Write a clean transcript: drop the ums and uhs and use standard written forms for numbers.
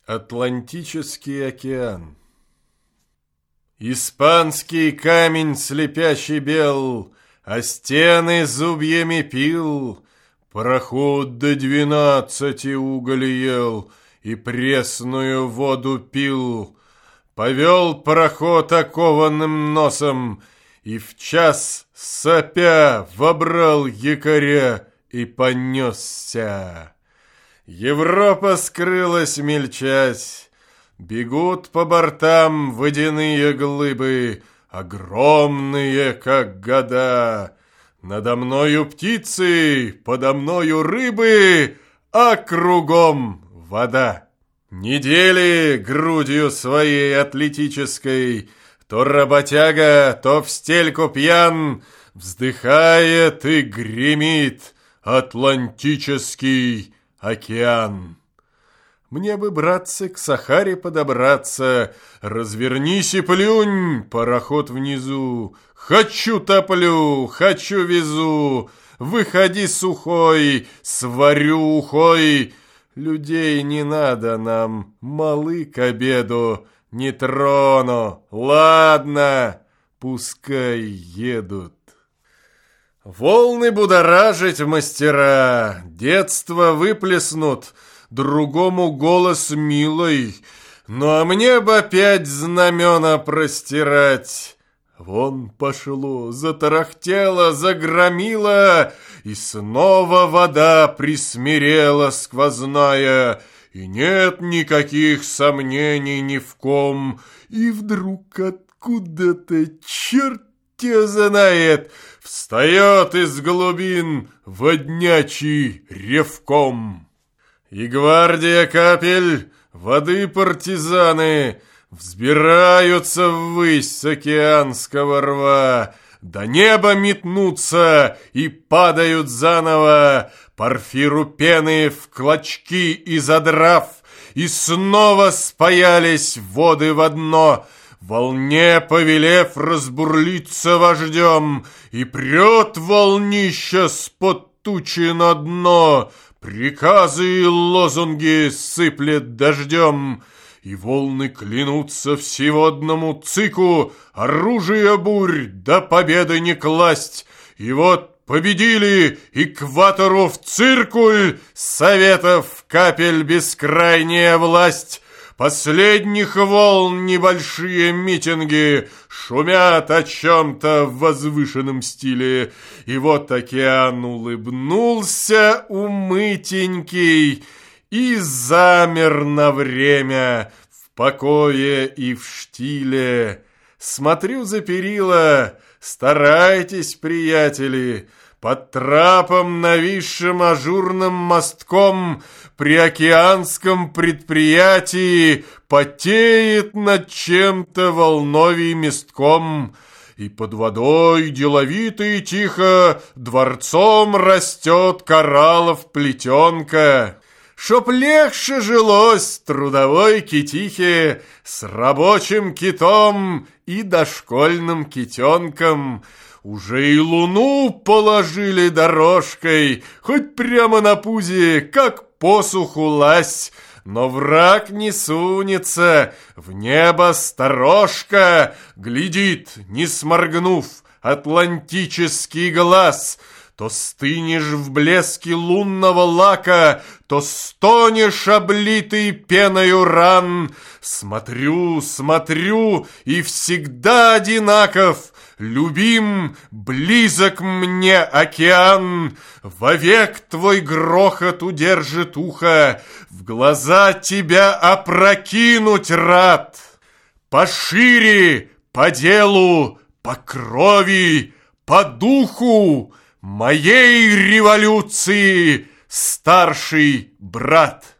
Атлантический океан. Испанский камень слепящий бел, а стены зубьями пил. Пароход до 12 уголь ел и пресную воду пил. Повел пароход окованным носом и в час сопя вобрал якоря и понесся. Европа скрылась мельчась, бегут по бортам водяные глыбы, огромные, как года. Надо мною птицы, подо мною рыбы, а кругом вода. Недели грудью своей атлетической, то работяга, то в стельку пьян, вздыхает и гремит Атлантический океан. Мне бы, братцы, к Сахаре подобраться. Развернись и плюнь, пароход внизу. Хочу топлю, хочу везу. Выходи сухой, сварю ухой. Людей не надо нам, малы к обеду. Не трону, ладно, пускай едут. Волны будоражить мастера, детство выплеснут, другому голос милый, ну а мне бы опять знамена простирать. Вон пошло, затарахтело, загромило, и снова вода присмирела сквозная, и нет никаких сомнений ни в ком, и вдруг откуда-то черт тебя знает, встает из глубин воднячий ревком. И гвардия капель, воды партизаны, взбираются ввысь с океанского рва, до неба метнутся и падают заново, порфиру пены в клочки и задрав, и снова спаялись воды в одно, волне повелев разбурлиться вождем, и прет волнища с-под тучи на дно, приказы и лозунги сыплет дождем, и волны клянутся всеводному цику оружие бурь до победы не класть, и вот победили экватору в циркуль советов капель бескрайняя власть. Последних волн небольшие митинги шумят о чем-то в возвышенном стиле. И вот океан улыбнулся умытенький и замер на время в покое и в штиле. Смотрю за перила, старайтесь, приятели, под трапом, нависшим ажурным мостком, при океанском предприятии потеет над чем-то волновий местком, и под водой деловито и тихо дворцом растет кораллов плетенка. Чтоб легче жилось трудовой китихе с рабочим китом и дошкольным китенком. Уже и луну положили дорожкой, хоть прямо на пузе, как посуху лазь. Но враг не сунется, в небо сторожка глядит, не сморгнув, атлантический глаз. То стынешь в блеске лунного лака, то стонешь, облитый пеною ран. Смотрю, смотрю, и всегда одинаков, любим, близок мне океан. Вовек твой грохот удержит ухо, в глаза тебя опрокинуть рад. Пошире, по делу, по крови, по духу моей революции старший брат.